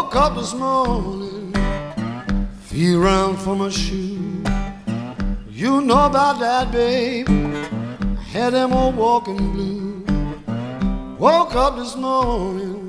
Woke up this morning, feel around for my shoe. You know about that, babe. I had them old walking blue. Woke up this morning,